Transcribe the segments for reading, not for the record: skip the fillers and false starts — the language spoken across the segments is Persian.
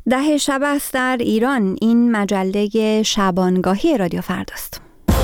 10 شب است در ایران. این مجله شبانگاهی رادیو فرداست.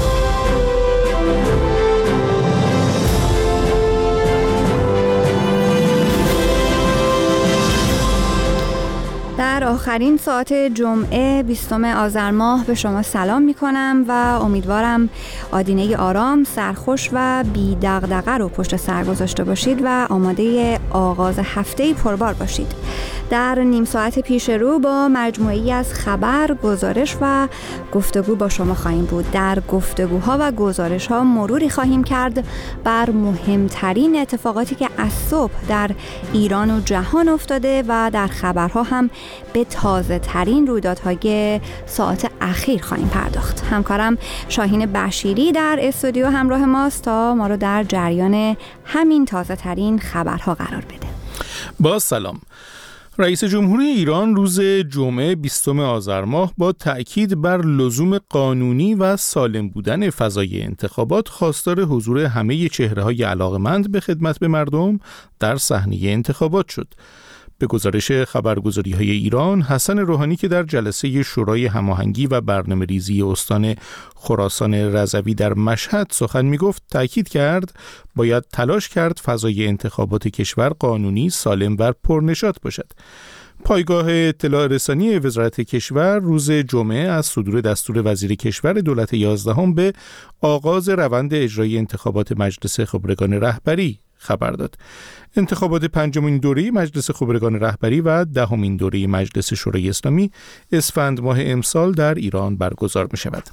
در آخرین ساعت جمعه 20 آذر ماه به شما سلام می کنم و امیدوارم آدینه آرام، سرخوش و بی دغدغه رو پشت سر گذاشته باشید و آماده آغاز هفته پربار باشید. در نیم ساعت پیش رو با مجموعه‌ای از خبر، گزارش و گفتگو با شما خواهیم بود. در گفتگوها و گزارش‌ها مروری خواهیم کرد بر مهمترین اتفاقاتی که از صبح در ایران و جهان افتاده و در خبرها هم به تازه ترین رویدادهای ساعت اخیر خواهیم پرداخت. همکارم شاهین بشیری در استودیو همراه ماست تا ما رو در جریان همین تازه ترین خبرها قرار بده. با سلام. رئیس جمهوری ایران روز جمعه 20 آذر ماه با تأکید بر لزوم قانونی و سالم بودن فضای انتخابات خواستار حضور همه چهره‌های علاقه‌مند به خدمت به مردم در صحنه انتخابات شد. به گزارش خبرگزاری‌های ایران، حسن روحانی که در جلسه شورای هماهنگی و برنامه‌ریزی استان خراسان رضوی در مشهد سخن می‌گفت، تأکید کرد باید تلاش کرد فضای انتخابات کشور قانونی، سالم و پرنشاط باشد. پایگاه اطلاع رسانی وزارت کشور روز جمعه از صدور دستور وزیر کشور دولت 11 به آغاز روند اجرای انتخابات مجلس خبرگان رهبری خبر داد. انتخابات 5مین دوره مجلس خبرگان رهبری و 10مین دوره مجلس شورای اسلامی اسفند ماه امسال در ایران برگزار می شود.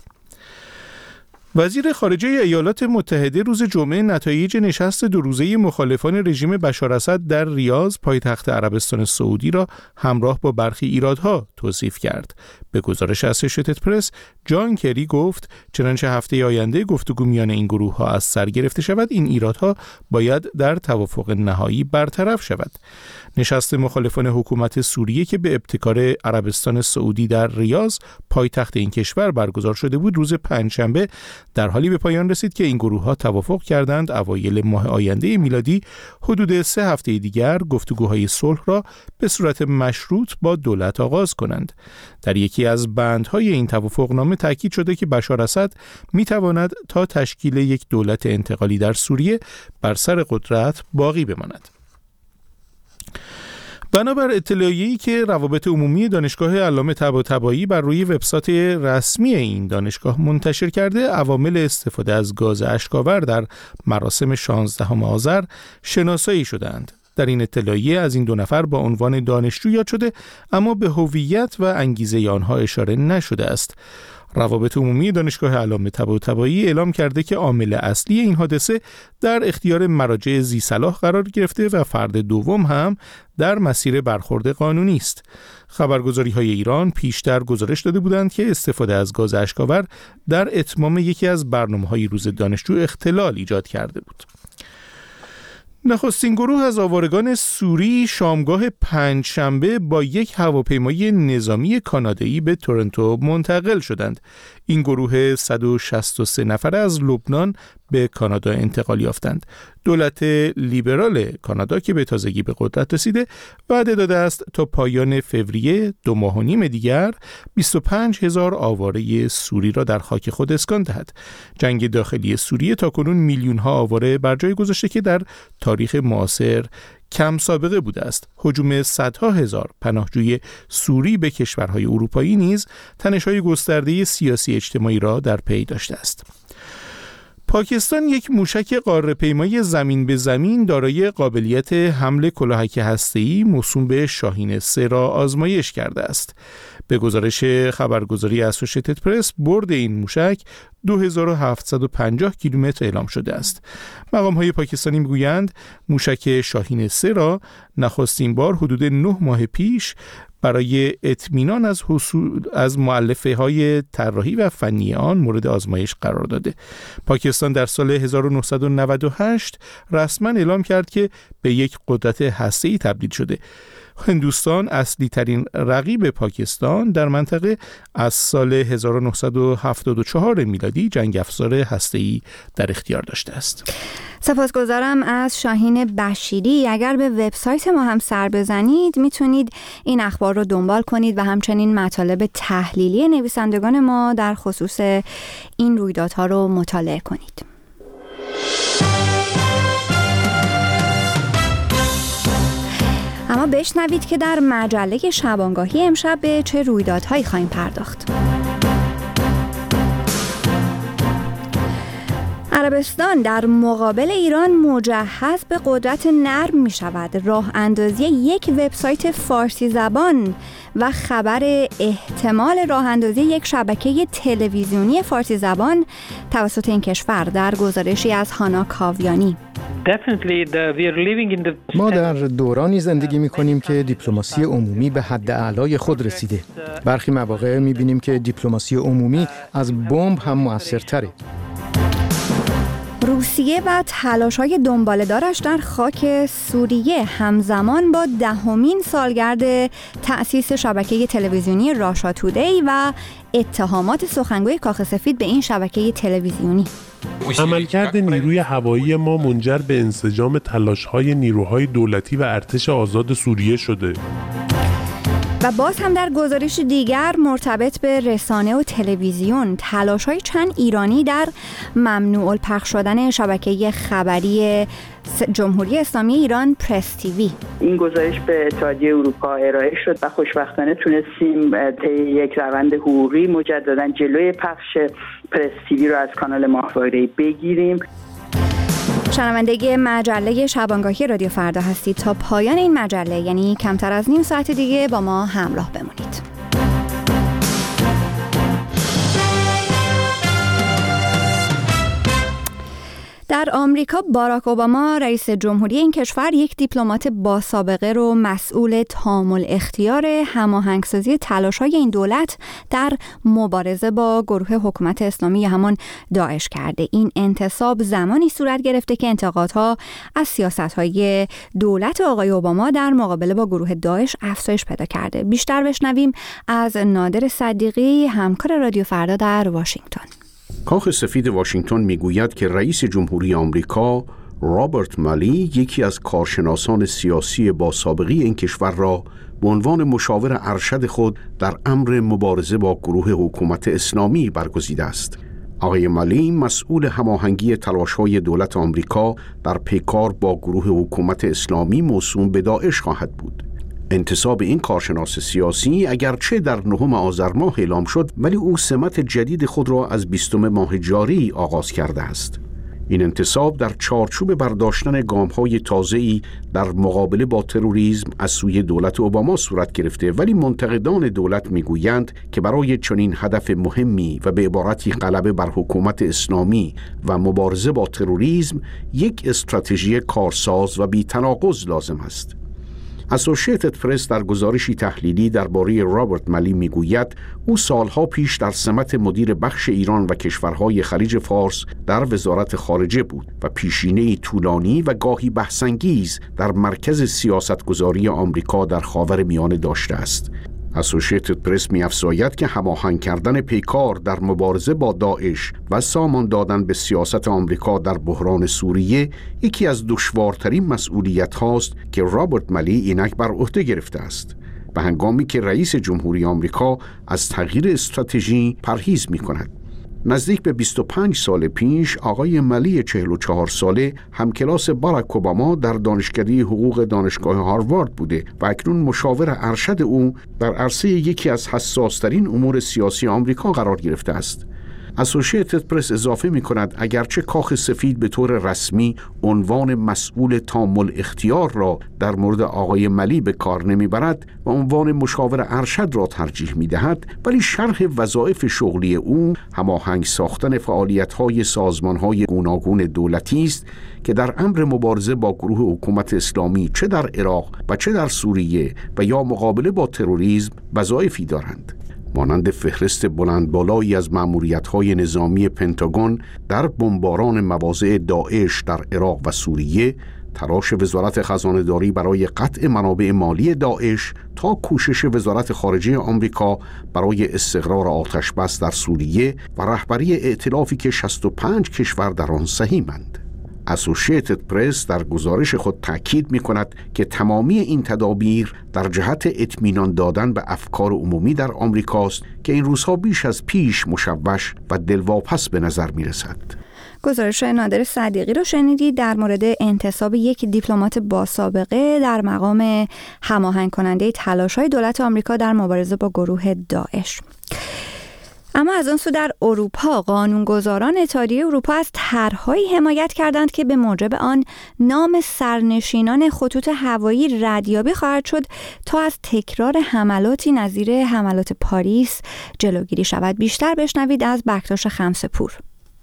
وزیر خارجه ایالات متحده روز جمعه نتایج نشست 2 روزه مخالفان رژیم بشار اسد در ریاض پایتخت عربستان سعودی را همراه با برخی ایرادها توصیف کرد. به گزارش اسوشیتد پرس، جان کری گفت چنانچه هفته آینده گفتگو میان این گروه‌ها از سر گرفته شود، این ایرادها باید در توافق نهایی برطرف شود. نشست مخالفان حکومت سوریه که به ابتکار عربستان سعودی در ریاض پایتخت این کشور برگزار شده بود، روز پنجشنبه در حالی به پایان رسید که این گروه‌ها توافق کردند اوایل ماه آینده میلادی حدود 3 هفته دیگر گفتگوهای صلح را به صورت مشروط با دولت آغاز کنند. در یکی از بندهای این توافقنامه تاکید شده که بشار اسد می‌تواند تا تشکیل یک دولت انتقالی در سوریه بر سر قدرت باقی بماند. بنابر اطلاعیه‌ای که روابط عمومی دانشگاه علامه طباطبایی بر روی وبسایت رسمی این دانشگاه منتشر کرده، عوامل استفاده از گاز اشک‌آور در مراسم 16 آذر شناسایی شدند. در این اطلاعیه از این 2 نفر با عنوان دانشجو یاد شده، اما به هویت و انگیزه آنها اشاره نشده است. روابط عمومی دانشگاه علامه طباطبایی اعلام کرده که عامل اصلی این حادثه در اختیار مراجع ذی‌صلاح قرار گرفته و فرد دوم هم در مسیر برخورد قانونی است. خبرگزاری‌های ایران پیشتر گزارش داده بودند که استفاده از گاز اشک‌آور در اتمام یکی از برنامه‌های روز دانشجو اختلال ایجاد کرده بود. نخستین گروه از آوارگان سوری شامگاه پنجشنبه با یک هواپیمای نظامی کانادایی به تورنتو منتقل شدند. این گروه 163 نفره از لبنان به کانادا انتقال یافتند. دولت لیبرال کانادا که به تازگی به قدرت رسیده وعده داده است تا پایان فوریه 2.5 ماه دیگر 25,000 آواره سوری را در خاک خود اسکان دهد. جنگ داخلی سوریه تاکنون میلیون‌ها آواره بر جای گذاشته که در تاریخ معاصر کم سابقه بوده است. هجوم صدها هزار پناهجوی سوری به کشورهای اروپایی نیز تنش‌های گسترده سیاسی اجتماعی را در پی داشته است. پاکستان یک موشک قاره‌پیمای زمین به زمین دارای قابلیت حمل کلاهک هسته‌ای موسوم به شاهین 3 را آزمایش کرده است. به گزارش خبرگزاری اسوشیتد پرس، برد این موشک 2750 کیلومتر اعلام شده است. مقام‌های پاکستانی می‌گویند موشک شاهین 3 را نخستین بار حدود 9 ماه پیش برای اطمینان از مؤلفه‌های طراحی و فنی آن مورد آزمایش قرار داده. پاکستان در سال 1998 رسما اعلام کرد که به یک قدرت هسته‌ای تبدیل شده. هندوستان اصلی ترین رقیب پاکستان در منطقه از سال 1974 میلادی جنگ افزار هسته‌ای در اختیار داشته است. سپاسگزارم از شاهین بشیری. اگر به وبسایت ما هم سر بزنید میتونید این اخبار رو دنبال کنید و همچنین مطالب تحلیلی نویسندگان ما در خصوص این رویدادها رو مطالعه کنید. اما بشنوید که در مجله شبانگاهی امشب به چه رویدادهایی خواهیم پرداخت. عربستان در مقابل ایران مجهز به قدرت نرم می شود. راه اندازی یک وبسایت فارسی زبان و خبر احتمال راه اندازی یک شبکه تلویزیونی فارسی زبان توسط این کشور در گزارشی از هانا کاویانی. ما در دورانی زندگی می‌کنیم که دیپلماسی عمومی به حد اعلای خود رسیده. برخی مواقع می‌بینیم که دیپلماسی عمومی از بمب هم مؤثرتره. روسیه و تلاش‌های دنباله‌دارش در خاک سوریه همزمان با 10مین سالگرد تأسیس شبکه تلویزیونی راشا تودی و اتهامات سخنگوی کاخ سفید به این شبکه تلویزیونی. عملکرد نیروی هوایی ما منجر به انسجام تلاش‌های نیروهای دولتی و ارتش آزاد سوریه شده. و باز هم در گزارش دیگر مرتبط به رسانه و تلویزیون، تلاش‌های چند ایرانی در ممنوع الپخش شدن شبکه خبری جمهوری اسلامی ایران پرس تیوی. این گزارش به اتحادیه اروپا ارائه شد و خوشبختانه تونستیم طی یک روند حقوقی مجددا جلوی پخش پرس تیوی رو از کانال ماهواره‌ای بگیریم. شنونده مجله شبانگاهی رادیو فردا هستید. تا پایان این مجله، یعنی کمتر از نیم ساعت دیگه، با ما همراه بمونید. در آمریکا باراک اوباما رئیس جمهوری این کشور یک دیپلمات با سابقه رو مسئول تامل اختیار هماهنگسازی تلاش‌های این دولت در مبارزه با گروه حکومت اسلامی یا همان داعش کرده. این انتصاب زمانی صورت گرفته که انتقادها از سیاست‌های دولت آقای اوباما در مقابله با گروه داعش افزایش پیدا کرده. بیشتر بشنویم از نادر صدیقی، همکار رادیو فردا در واشنگتن. کاخ سفید واشنگتن میگوید که رئیس جمهوری آمریکا رابرت مالی یکی از کارشناسان سیاسی با سابقه این کشور را به عنوان مشاور ارشد خود در امر مبارزه با گروه حکومت اسلامی برگزیده است. آقای مالی مسئول هماهنگی تلاش‌های دولت آمریکا در پیکار با گروه حکومت اسلامی موسوم به داعش خواهد بود. انتصاب این کارشناس سیاسی اگرچه در 9 آذر ماه اعلام شد، ولی او سمت جدید خود را از 20 ماه جاری آغاز کرده است. این انتصاب در چارچوب برداشتن گام‌های تازه‌ای در مقابله با تروریسم از سوی دولت اوباما صورت گرفته، ولی منتقدان دولت میگویند که برای چنین هدف مهمی و به عبارتی غلبه بر حکومت اسلامی و مبارزه با تروریسم یک استراتژی کارساز و بی‌تناقض لازم است. اسوشییتد پرس در گزارشی تحلیلی درباره رابرت مالی میگوید او سالها پیش در سمت مدیر بخش ایران و کشورهای خلیج فارس در وزارت خارجه بود و پیشینه‌ای طولانی و گاهی بحث‌انگیز در مرکز سیاستگذاری آمریکا در خاورمیانه داشته است. اسوشییتد پرس می‌افزاید که هماهنگ کردن پیکار در مبارزه با داعش و سامان دادن به سیاست آمریکا در بحران سوریه یکی از دشوارترین مسئولیت هاست که رابرت مالی اینک بر عهده گرفته است، به هنگامی که رئیس جمهوری آمریکا از تغییر استراتژی پرهیز می‌کند. نزدیک به 25 سال پیش آقای مالی 44 ساله همکلاس باراک اوباما در دانشکده حقوق دانشگاه هاروارد بوده و اکنون مشاور ارشد او در عرصه یکی از حساس‌ترین امور سیاسی آمریکا قرار گرفته است. اسوشییتد پرس اضافه می کند اگرچه کاخ سفید به طور رسمی عنوان مسئول تامل اختیار را در مورد آقای مالی به کار نمی برد و عنوان مشاور ارشد را ترجیح می دهد، ولی شرح وظایف شغلی او هماهنگ ساختن فعالیت‌های سازمان‌های گوناگون دولتی است که در امر مبارزه با گروه حکومت اسلامی چه در عراق و چه در سوریه و یا مقابله با تروریسم وظایفی دارند. مانند فهرست بلند بالایی از مأموریت‌های نظامی پنتاگون در بمباران مواضع داعش در عراق و سوریه، تلاش وزارت خزانه‌داری برای قطع منابع مالی داعش تا کوشش وزارت خارجه آمریکا برای استقرار آتش بس در سوریه و رهبری ائتلافی که 65 کشور در آن سهیمند. اسوشییتد پرس در گزارش خود تأکید می‌کند که تمامی این تدابیر در جهت اطمینان دادن به افکار عمومی در آمریکاست که این روزها بیش از پیش مشوش و دلواپس به نظر می‌رسد. گزارش نادر صدیقی رو شنیدید در مورد انتصاب یک دیپلمات با سابقه در مقام هماهنگ کننده تلاش‌های دولت آمریکا در مبارزه با گروه داعش. اما از آن سو در اروپا قانونگذاران اتحادیه اروپا از طرح‌هایی حمایت کردند که به موجب آن نام سرنشینان خطوط هوایی ردیابی خواهد شد تا از تکرار حملاتی نظیر حملات پاریس جلوگیری شود. بیشتر بشنوید از بکتاش خمسه‌پور.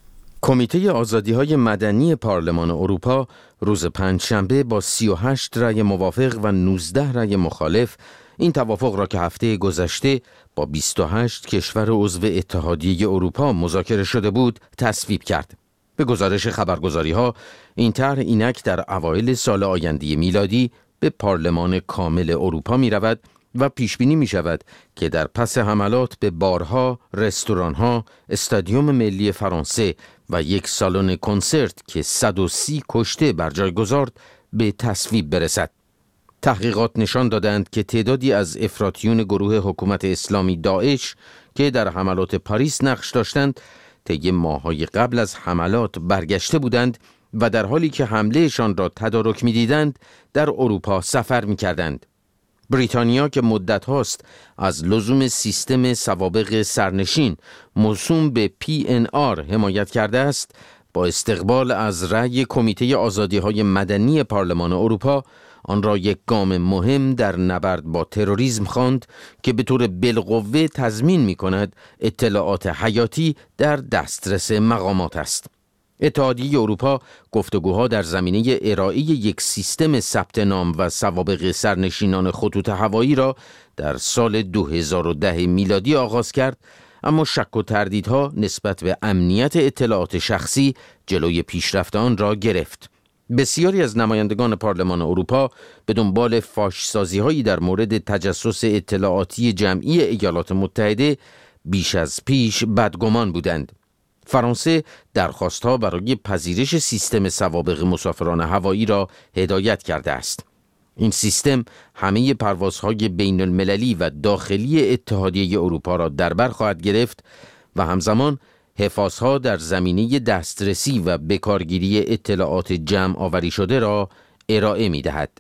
کمیته آزادی‌های مدنی پارلمان اروپا روز پنجشنبه با 38 رأی موافق و 19 رأی مخالف این توافق را که هفته گذشته با 28 کشور عضو اتحادیه اروپا مذاکره شده بود تصویب کرد. به گزارش خبرگزاری‌ها این طرح اینک در اوایل سال آینده میلادی به پارلمان کامل اروپا می‌رود و پیش بینی می شود که در پس حملات به بارها، رستوران‌ها، استادیوم ملی فرانسه و یک سالن کنسرت که 130 کشته بر جای گذارد به تصویب برسد. تحقیقات نشان دادند که تعدادی از افراطیون گروه حکومت اسلامی داعش که در حملات پاریس نقش داشتند، طی ماه‌های قبل از حملات برگشته بودند و در حالی که حملهشان را تدارک می‌دیدند، در اروپا سفر می‌کردند. بریتانیا که مدت هاست از لزوم سیستم سوابق سرنشین موسوم به PNR حمایت کرده است، با استقبال از رأی کمیته آزادی‌های مدنی پارلمان اروپا آن را یک گام مهم در نبرد با تروریسم خواند که به طور بالقوه تضمین می‌کند اطلاعات حیاتی در دسترس مقامات است. اتحادیه اروپا گفتگوها در زمینه ارائه یک سیستم ثبت نام و سوابق سرنشینان خطوط هوایی را در سال 2010 میلادی آغاز کرد، اما شک و تردیدها نسبت به امنیت اطلاعات شخصی جلوی پیشرفت آن را گرفت. بسیاری از نمایندگان پارلمان اروپا به دنبال فاش‌سازی‌هایی در مورد تجسس اطلاعاتی جمعی ایالات متحده بیش از پیش بدگمان بودند. فرانسه درخواست‌ها برای پذیرش سیستم سوابق مسافران هوایی را هدایت کرده است. این سیستم همه پروازهای بین المللی و داخلی اتحادیه اروپا را در بر خواهد گرفت و همزمان حفاظها در زمینه دسترسی و بکارگیری اطلاعات جمع آوری شده را ارائه می دهد.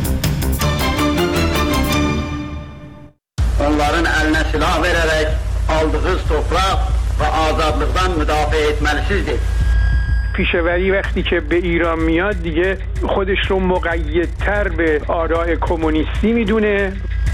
onların eline silah vererek aldığı toprak و آزادlıktan müdafaa etmelisizdir. پیشوری وقتی که به ایران میاد دیگه خودش رو مقیدتر به آراء کمونیستی میدونه.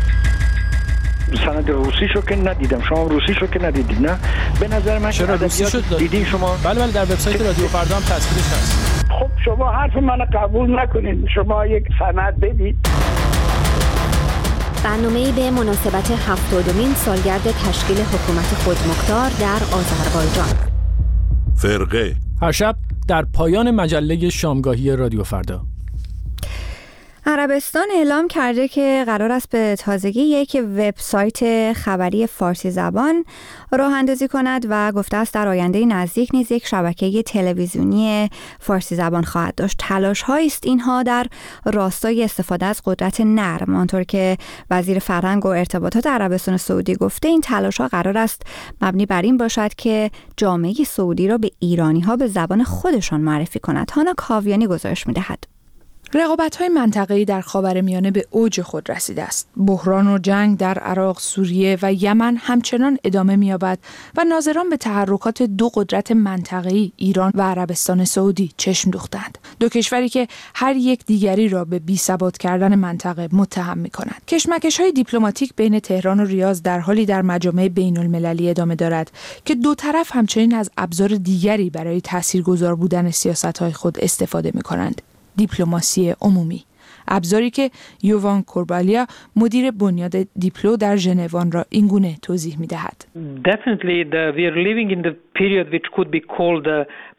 سند روسیشو که ندیدم، شما روسیشو که ندیدید نه؟ به نظر من چرا روسیشو دیدین شما؟ بله در وبسایت رادیو فردا هم تصویرش هست. خب شما حرف منو قبول نکنید، شما یک سند بدید. برنامه‌ای به مناسبت 70مین سالگرد تشکیل حکومت خودمختار در آذربایجان. فرقه هر شب در پایان مجله شامگاهی رادیو فردا. عربستان اعلام کرده که قرار است به تازگی یک وبسایت خبری فارسی زبان راه اندازی کند و گفته است در آینده نزدیک نیز یک شبکه تلویزیونی فارسی زبان خواهد داشت. تلاش‌هایی است اینها در راستای استفاده از قدرت نرم. آنطور که وزیر فرهنگ و ارتباطات عربستان سعودی گفته، این تلاش‌ها قرار است مبنی بر این باشد که جامعه سعودی را به ایرانی‌ها به زبان خودشان معرفی کند. هانا کاویانی گزارش می‌دهد. رقابت‌های منطقه‌ای در خاورمیانه به اوج خود رسیده است. بحران و جنگ در عراق، سوریه و یمن همچنان ادامه می‌یابد و ناظران به تحرکات دو قدرت منطقه‌ای ایران و عربستان سعودی چشم دوختند. دو کشوری که هر یک دیگری را به بی‌ثبات کردن منطقه متهم می‌کنند. کشمکش‌های دیپلماتیک بین تهران و ریاض در حالی در مجامع بین‌المللی ادامه دارد که دو طرف همچنین از ابزار دیگری برای تاثیرگذار بودن سیاست‌های خود استفاده می‌کنند. دیپلماسی عمومی، ابزاری که یووان کوربالیا مدیر بنیاد دیپلو در ژنو را اینگونه توضیح می‌دهد. Definitely we are living in the period which could be called the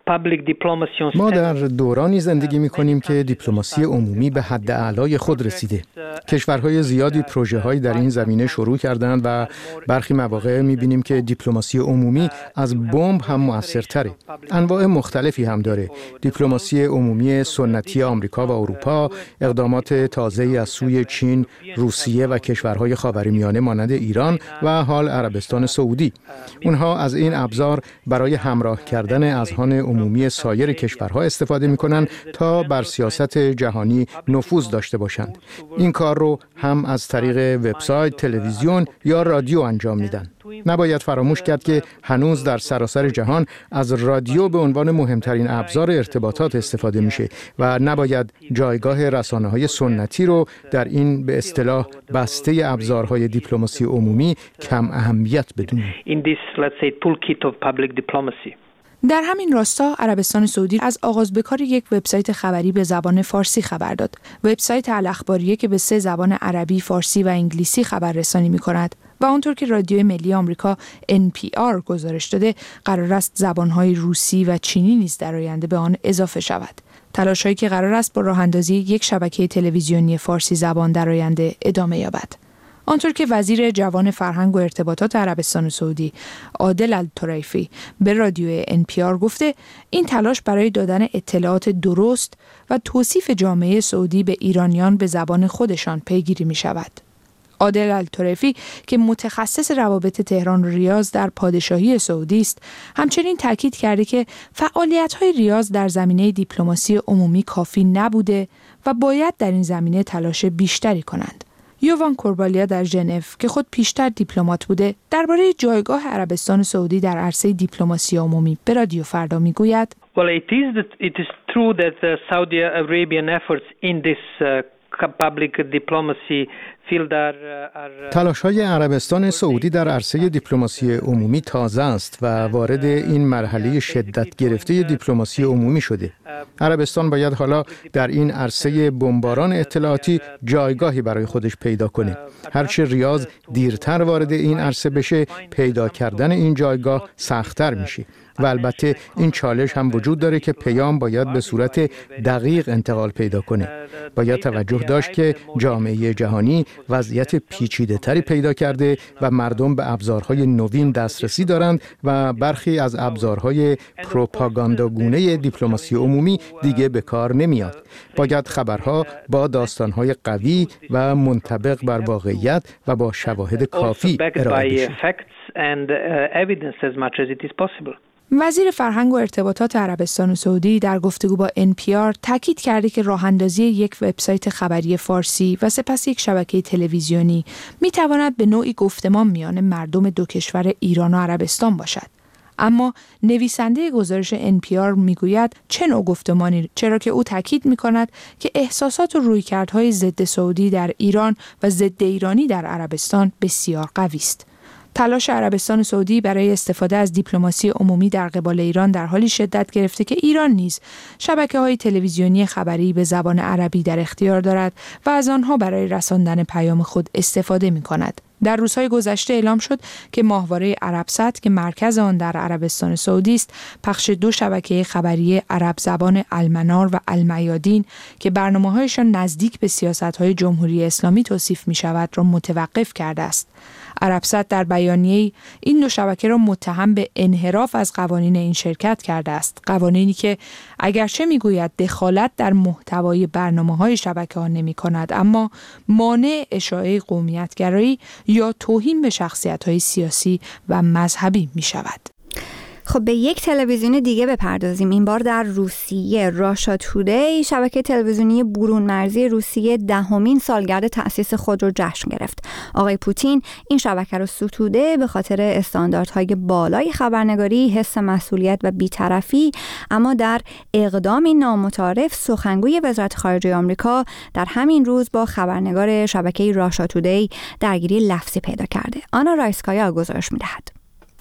ما در دورانی زندگی می‌کنیم که دیپلماسی عمومی به حد اعلای خود رسیده. کشورهای زیادی پروژه‌هایی در این زمینه شروع کردند و برخی مواقع می‌بینیم که دیپلماسی عمومی از بمب هم مؤثرتره. انواع مختلفی هم داره. دیپلماسی عمومی سنتی آمریکا و اروپا، اقدامات تازه‌ای از سوی چین، روسیه و کشورهای خاورمیانه مانند ایران و حال عربستان سعودی. اونها از این ابزار برای همراه کردن اذهان عمومی سایر کشورها استفاده می‌کنند تا بر سیاست جهانی نفوذ داشته باشند. این کار رو هم از طریق وبسایت، تلویزیون یا رادیو انجام میدن. نباید فراموش کرد که هنوز در سراسر جهان از رادیو به عنوان مهمترین ابزار ارتباطات استفاده میشه و نباید جایگاه رسانه‌های سنتی رو در این به اصطلاح بسته ابزارهای دیپلماسی عمومی کم اهمیت بدونیم. در همین راستا عربستان سعودی از آغاز به کار یک وبسایت خبری به زبان فارسی خبر داد. وبسایت الاخباریه که به 3 زبان عربی، فارسی و انگلیسی خبررسانی می‌کند و آنطور که رادیوی ملی آمریکا NPR گزارش داده، قرار است زبان‌های روسی و چینی نیز در آینده به آن اضافه شود. تلاش‌هایی که قرار است با راه‌اندازی یک شبکه تلویزیونی فارسی زبان در آینده ادامه یابد. آنطور که وزیر جوان فرهنگ و ارتباطات عربستان سعودی عادل الطریفی به رادیو NPR گفته، این تلاش برای دادن اطلاعات درست و توصیف جامعه سعودی به ایرانیان به زبان خودشان پیگیری می شود. عادل الطریفی که متخصص روابط تهران و ریاض در پادشاهی سعودی است، همچنین تاکید کرده که فعالیت‌های ریاض در زمینه دیپلماسی عمومی کافی نبوده و باید در این زمینه تلاش بیشتری کنند. یووان کوربالیا در ژنو که خود پیشتر دیپلمات بوده، درباره جایگاه عربستان سعودی در عرصه دیپلماسی عمومی به رادیو فردا میگوید: It is true that the Saudi Arabian efforts in this public diplomacy field are تلاش‌های عربستان سعودی در عرصه دیپلماسی عمومی تازه است و وارد این مرحله شدت گرفته دیپلماسی عمومی شده. عربستان باید حالا در این عرصه بمباران اطلاعاتی جایگاهی برای خودش پیدا کنه. هرچه ریاض دیرتر وارد این عرصه بشه، پیدا کردن این جایگاه سخت‌تر میشه. و البته این چالش هم وجود داره که پیام باید به صورت دقیق انتقال پیدا کنه. باید توجه داشت که جامعه جهانی وضعیت پیچیده‌تری پیدا کرده و مردم به ابزارهای نوین دسترسی دارند و برخی از ابزارهای پروپاگانداگونه دیپلماسی عمومی دیگه به کار نمیاد. باید خبرها با داستانهای قوی و منطبق بر واقعیت و با شواهد کافی ارائه بشه. وزیر فرهنگ و ارتباطات عربستان سعودی در گفتگو با NPR تاکید کرده که راه‌اندازی یک وبسایت خبری فارسی و سپس یک شبکه تلویزیونی می‌تواند به نوعی گفتمان میان مردم دو کشور ایران و عربستان باشد. اما نویسنده گزارش NPR میگوید چه نوع گفتمانی، چرا که او تاکید می‌کند که احساسات و رویکردهای ضد سعودی در ایران و ضد ایرانی در عربستان بسیار قوی است. تلاش عربستان سعودی برای استفاده از دیپلماسی عمومی در قبال ایران در حالی شدت گرفته که ایران نیز شبکه‌های تلویزیونی خبری به زبان عربی در اختیار دارد و از آنها برای رساندن پیام خود استفاده می‌کند. در روزهای گذشته اعلام شد که ماهواره عربسات که مرکز آن در عربستان سعودی است، پخش 2 شبکه خبری عرب زبان المنار و المیادین که برنامه‌هایشان نزدیک به سیاست‌های جمهوری اسلامی توصیف می‌شود را متوقف کرده است. عربسات در بیانیه‌ای این 2 شبکه را متهم به انحراف از قوانین این شرکت کرده است. قوانینی که اگرچه میگوید دخالت در محتوای برنامه‌های شبکه‌ها نمی‌کند، اما مانع اشاعه قومیت‌گرایی یا توهین به شخصیت‌های سیاسی و مذهبی می‌شود. خب به یک تلویزیون دیگه بپردازیم. این بار در روسیه راشا تودی، شبکه تلویزیونی برون مرزی روسیه، 10مین سالگرد تأسیس خود رو جشن گرفت. آقای پوتین این شبکه رو ستوده به خاطر استانداردهای بالای خبرنگاری، حس مسئولیت و بی‌طرفی، اما در اقدامی نامتعارف سخنگوی وزارت خارجه آمریکا در همین روز با خبرنگار شبکه راشا تودی درگیری لفظی پیدا کرده. آنا رایسکایا گزارش می‌دهد.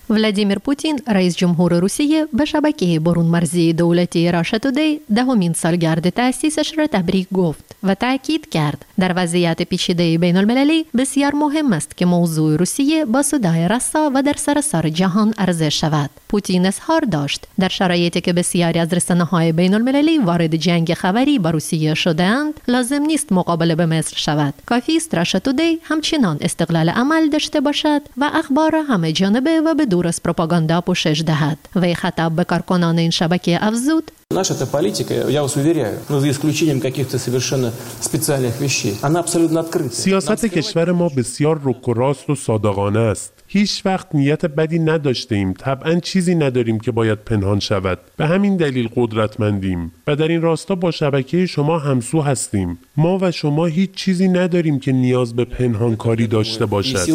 ولادیمیر پوتین رئیس جمهور روسیه به شبکه برون مرزی دولتی راشا تودی دهمین سالگرد تأسیسش را تبریک گفت و تأکید کرد در وضعیت پیچیده بین المللی بسیار مهم است که موضوع روسیه با صدای رسا و در سراسر جهان عرضه شود. پوتین اظهار داشت در شرایطی که بسیاری از رسانه‌های بین المللی وارد جنگ خبری با روسیه شده‌اند لازم نیست مقابله به مصر شود. کافی است راشا تودی همچنان استقلال عمل داشته باشد و اخبار همه جانبه و به دور از پروپاگاندا پوشش دهد. وی خطاب به کارکنان این شبکه افزود: Наша политика, я вас уверяю, за исключением каких-то совершенно специальных вещей, она абсолютно открыта. سیاست کشور ما بسیار رک و راست و صادقانه است. هیچ وقت نیت بدی نداشته ایم. طبعاً چیزی نداریم که باید پنهان شود. به همین دلیل قدرتمندیم و در این راستا با شبکه شما همسو هستیم. ما و شما هیچ چیزی نداریم که نیاز به پنهانکاری داشته باشد.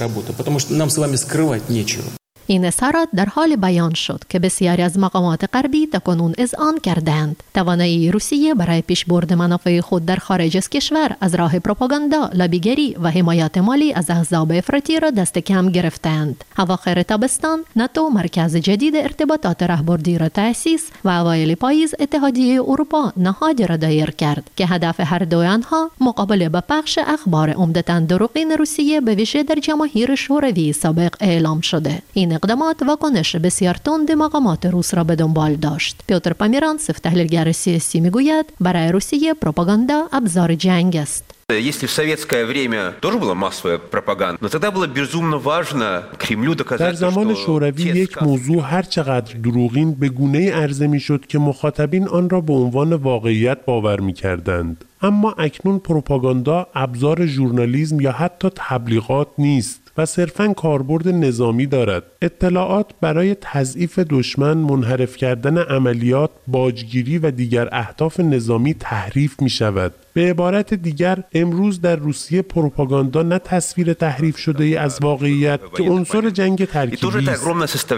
این اظهارات در حال بیان شد که بسیاری از مقامات غربی تاکنون اذعان کردند توانایی روسیه برای پیشبرد منافع خود در خارج از کشور از راه پروپاگاندا، لابیگری و حمایت مالی از احزاب افراطی را دست کم گرفتند. اواخر تابستان ناتو مرکز جدید ارتباطات راهبردی را تأسیس و اوایل پاییز اتحادیه اروپا نهادی را دایر کرد که هدف هر دو آنها مقابله با پخش اخبار عمدتاً دروغین روسیه به ویژه در جماهیر شوروی سابق اعلام شده. این اقدامات واکنش بسیار تند مقامات روس را به دنبال داشت. پیوتر پامیرانتسف تحلیلگر سیاسی میگوید برای روسیه پروپاگاندا ابزار جنگ است. Если в советское время тоже была массовая пропаганда, но тогда было безумно важно Кремлю доказать, در زمان شوروی یک موضوع هر چقدر دروغین به گونه‌ای عرضه می‌شد که مخاطبین آن را به عنوان واقعیت باور می‌کردند. اما اکنون پروپاگاندا ابزار ژورنالیسم یا حتی تبلیغات نیست و صرفاً کاربرد نظامی دارد. اطلاعات برای تضعیف دشمن، منحرف کردن عملیات، باجگیری و دیگر اهداف نظامی تحریف می شود. به عبارت دیگر امروز در روسیه پروپاگاندا نه تصویر تحریف شده ای از واقعیت که عنصر جنگ ترکیبی است.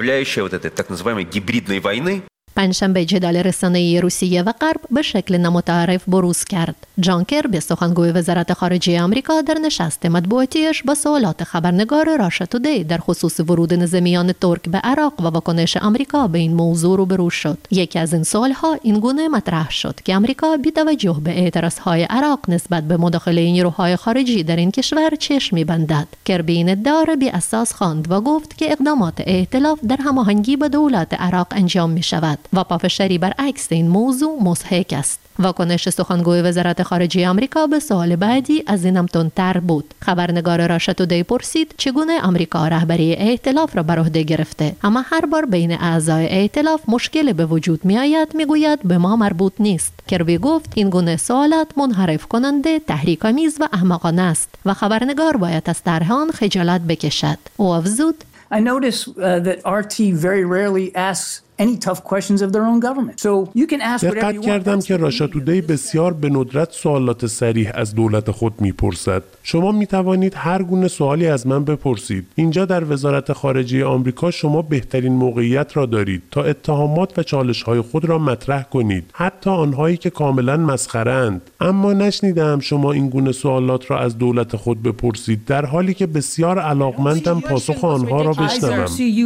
پنجشنبه جدال رسانه‌ای روسیه و غرب به شکل نامتعارف بروز کرد. جان کربی سخنگوی وزارت خارجه آمریکا در نشست مطبوعاتیش با سوالات خبرنگار راشا تودی در خصوص ورود نظامیان ترک به عراق و واکنش آمریکا به این موضوع روبرو شد. یکی از این سوالها این گونه مطرح شد که آمریکا بی توجه به اعتراضهای عراق نسبت به مداخله نیروهای خارجی در این کشور چشم می‌بندد. کربی این ادعا را بی اساس خواند و گفت که اقدامات ائتلاف در هماهنگی با دولت عراق انجام می‌شود و پافشاری برعکس این موضوع مضحک است. واکنش سخنگوی وزارت خارجه آمریکا به سوال بعدی از اینم تندتر بود. خبرنگار راشا تودی پرسید چگونه آمریکا رهبری ائتلاف را بر عهده گرفته، اما هر بار بین اعضای ائتلاف مشکل به وجود می آید میگوید به ما مربوط نیست. کربی گفت این گونه سوالات منحرف کننده، تحریک‌آمیز و احمقانه است و خبرنگار باید از طرح آن خجالت بکشد. او افزود: I notice that RT very rarely asks any tough questions of their own government. So you can ask whatever you want. دقت کردم که راشا تودی بسیار به ندرت سوالات صریح از دولت خود میپرسد. شما میتوانید هر گونه سوالی از من بپرسید. اینجا در وزارت خارجه آمریکا شما بهترین موقعیت را دارید تا اتهامات و چالش‌های خود را مطرح کنید، حتی آنهایی که کاملا مسخره‌اند. اما نشنیدم شما این گونه سوالات را از دولت خود بپرسید، در حالی که بسیار علاقمندم پاسخ آنها را بشنوم.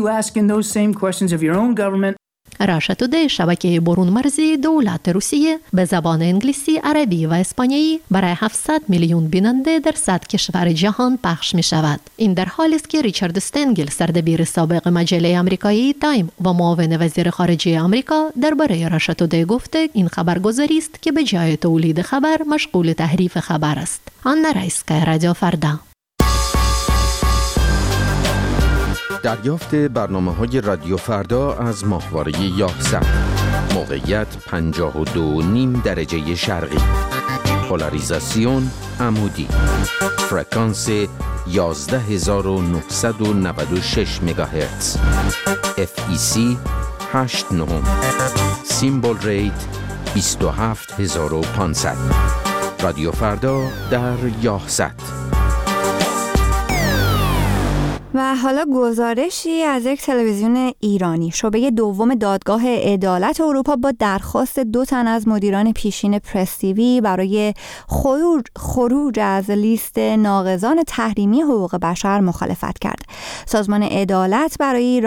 راشا تودی شبکه برون مرزی دولت روسیه به زبان انگلیسی، عربی و اسپانیایی برای 700 میلیون بیننده در 100 کشور جهان پخش می شود. این در حالی است که ریچارد استنگل سردبیر سابق مجله آمریکایی تایم و معاون وزیر خارجه آمریکا درباره راشا تودی گفته این خبرگزاری است که به جای تولید خبر مشغول تحریف خبر است. آن رئیسکای رادیو فردا. دریافت برنامه‌های رادیو فردا از ماهواره 11 موقعیت 52.5 درجه شرقی، پولاریزاسیون عمودی، فرکانس 11996 مگاهرتز، FEC 89، سیمبل ریت 27500. رادیو فردا در 11. و حالا گزارشی از یک تلویزیون ایرانی. شعبه دوم دادگاه عدالت اروپا با درخواست 2 تن از مدیران پیشین پرس تیوی برای خروج از لیست ناقضان تحریمی حقوق بشر مخالفت کرد. سازمان عدالت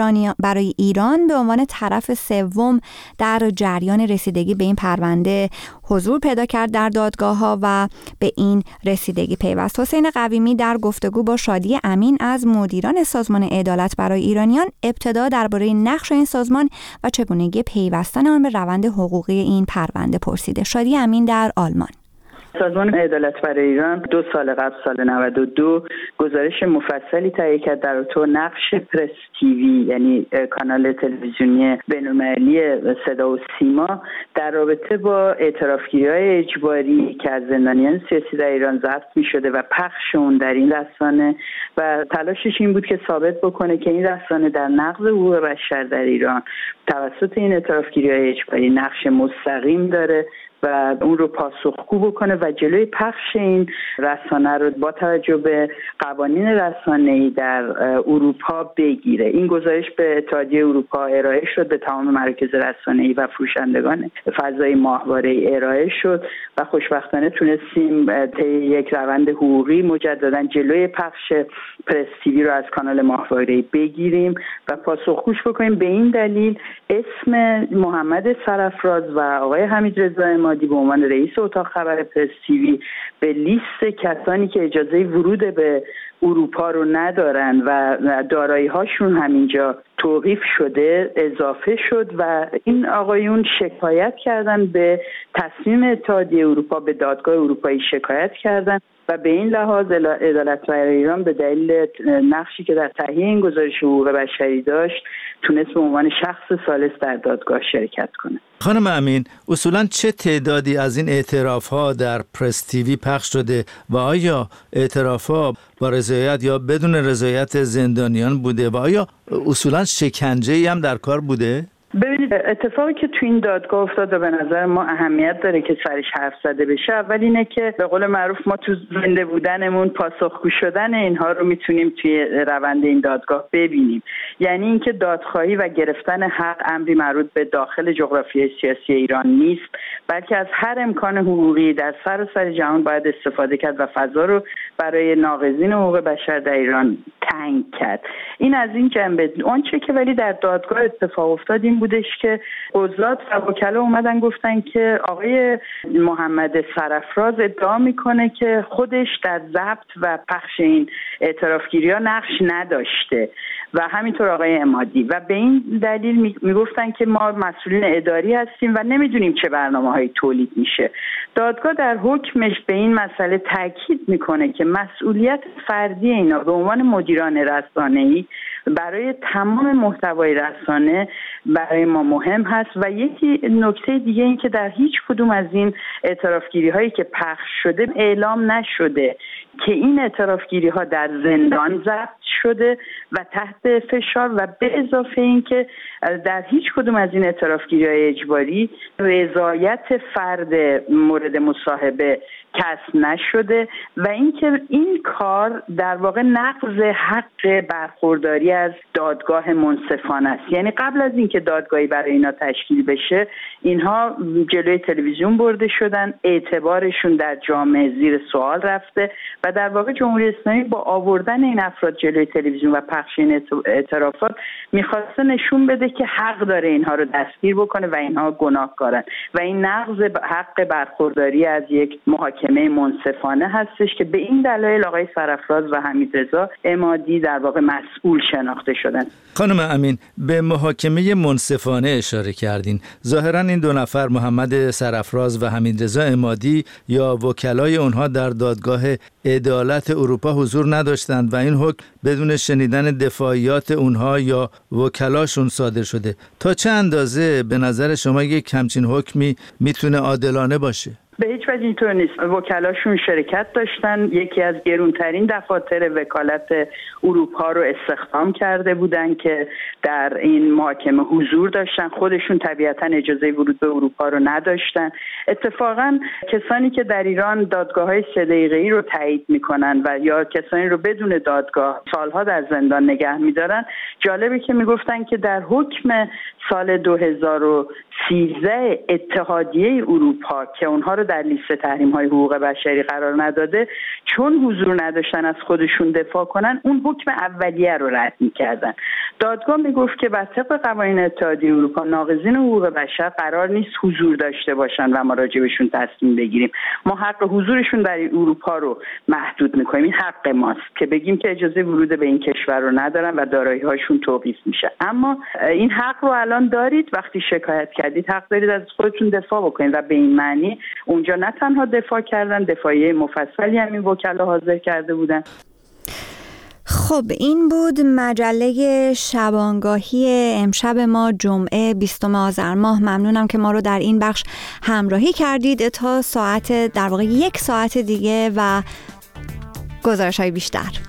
برای ایران به عنوان طرف سوم در جریان رسیدگی به این پرونده حضور پیدا کرد در دادگاه‌ها و به این رسیدگی پیوست. حسین قویمی در گفتگو با شادی امین از مدیران سازمان عدالت برای ایرانیان ابتدا درباره نقش این سازمان و چگونگی پیوستن آن به روند حقوقی این پرونده پرسیده. شادی امین در آلمان. سازمان عدالت برای ایران 2 سال قبل سال 92 گزارش مفصلی تهیه کرد در تو نقش پرس تیوی، یعنی کانال تلویزیونی بین‌المللی صدا و سیما، در رابطه با اعترافگیری‌های اجباری که از زندانیان سیاسی در ایران ضبط می‌شده و پخش اون در این رسانه و تلاشش این بود که ثابت بکنه که این رسانه در نقض حقوق بشر در ایران توسط این اعترافگیری‌های اجباری نقش مستقیم داره و اون رو پاسخگو بکنه و جلوی پخش این رسانه رو با توجه به قوانین رسانه‌ای در اروپا بگیره. این گزارش به اتحادیه اروپا ارائه شد، به تمام مراکز رسانه‌ای و فروشندگان فضای ماهواره‌ای ارائه شد و خوشبختانه تونستیم طی یک روند حقوقی مجددا جلوی پخش پرس تیوی رو از کانال ماهواره‌ای بگیریم و پاسخگوش بکنیم. به این دلیل اسم محمد سرافراز و آقای حمیدرضا به عنوان رئیس اتاق خبر پرس تیوی به لیست کسانی که اجازه ورود به اروپا رو ندارن و دارایی هاشون همینجا توقیف شده اضافه شد و این آقایون شکایت کردن به تصمیم اتحادیه اروپا، به دادگاه اروپایی شکایت کردن و به این لحاظ عدالت برای ایران به دلیل نقشی که در تهیه این گزارش حقوق بشری داشت تونست به عنوان شخص ثالث در دادگاه شرکت کنه. خانم امین، اصولاً چه تعدادی از این اعتراف‌ها در پرس تیوی پخش شده و آیا اعتراف‌ها با رضایت یا بدون رضایت زندانیان بوده و آیا اصولاً شکنجه‌ای هم در کار بوده؟ ببینید، اتفاقی که تو این دادگاه افتاد و به نظر ما اهمیت داره که سرش حرف زده بشه، اول اینه که به قول معروف ما تو زنده بودنمون پاسخگو شدن اینها رو میتونیم توی روند این دادگاه ببینیم. یعنی اینکه دادخواهی و گرفتن حق امری مربوط به داخل جغرافیای سیاسی ایران نیست، بلکه از هر امکان حقوقی در سراسر جهان باید استفاده کرد و فضا رو برای ناقضین حقوق بشر در ایران تنگ کرد. این از این جنبه. آنچه که ولی در دادگاه اتفاق افتاد این بودش که قضات و وکلا اومدن گفتن که آقای محمد سرافراز ادعا میکنه که خودش در ضبط و پخش این اعترافگیری‌ها نقش نداشته و همینطور آقای عمادی و به این دلیل میگفتن که ما مسئولین اداری هستیم و نمیدونیم چه برنامه‌هایی تولید میشه. دادگاه در حکمش به این مسئله تاکید میکنه که مسئولیت فردی اینا به عنوان مدیران رسانه‌ای برای تمام محتوای رسانه برای ما مهم هست و یکی نکته دیگه این که در هیچ کدوم از این اعترافگیری هایی که پخش شده اعلام نشده که این اعترافگیری ها در زندان ضبط شده و تحت فشار و به اضافه این که در هیچ کدوم از این اعترافگیری های اجباری رضایت فرد مورد مصاحبه کسب نشده و اینکه این کار در واقع نقض حق برخورداری از دادگاه منصفانه است. یعنی قبل از اینکه دادگاهی برای اینا تشکیل بشه اینها جلوی تلویزیون برده شدن، اعتبارشون در جامعه زیر سوال رفته و در واقع جمهوری اسلامی با آوردن این افراد جلوی تلویزیون و پخش این اعترافات میخواسته نشون بده که حق داره اینها رو دستگیر بکنه و اینها گناهکارن و این نقض حق برخورداری از یک محاکمه منصفانه هستش که به این دلایل آقای سرافراز و حمیدرضا عمادی در واقع مسئول شناخته شدن. خانم امین، به محاکمه منصفانه اشاره کردین. ظاهراً این 2 نفر محمد سرافراز و حمیدرضا عمادی یا وکلای اونها در دادگاه عدالت اروپا حضور نداشتند و این حکم بدون شنیدن دفاعیات اونها یا وکلاشون صادر شده. تا چه اندازه به نظر شما یک همچین حکمی میتونه عادلانه باشه؟ به هیچ وجه اینطور نیست. وکلاشون شرکت داشتن، یکی از گرونترین دفاتر وکالت اروپا رو استخدام کرده بودن که در این محاکمه حضور داشتن. خودشون طبیعتا اجازه ورود به اروپا رو نداشتن. اتفاقا کسانی که در ایران دادگاه‌های 3 دقیقه‌ای رو تایید میکنن و یا کسانی رو بدون دادگاه سالها در زندان نگه میدارن، جالبه که میگفتن که در حکم سال 2013 اتحادیه اروپا که اونها رو در لیست تحریم‌های حقوق بشری قرار نداده، چون حضور نداشتن از خودشون دفاع کنن، اون حکم اولیه رو رد می‌کردن. دادگاه میگفت که بر طبق قوانین اتحادیه اروپا ناقضین حقوق بشر قرار نیست حضور داشته باشن و ما راجبشون تصمیم بگیریم. ما حق حضورشون در اروپا رو محدود می‌کنیم. این حق ماست که بگیم که اجازه ورود به این کشور رو ندارن و دارایی‌هاشون توقیف میشه. اما این حق رو الان دارید. وقتی شکایت کردید حق دارید از خودتون دفاع بکنید و به این معنی اونجا نه تنها دفاع کردن، دفاعیه مفصلی هم این وکلا حاضر کرده بودن. خب این بود مجله شبانگاهی امشب ما جمعه 20 آذر ماه. ممنونم که ما رو در این بخش همراهی کردید تا ساعت در واقع 1 ساعت دیگه و گزارش‌های بیشتر.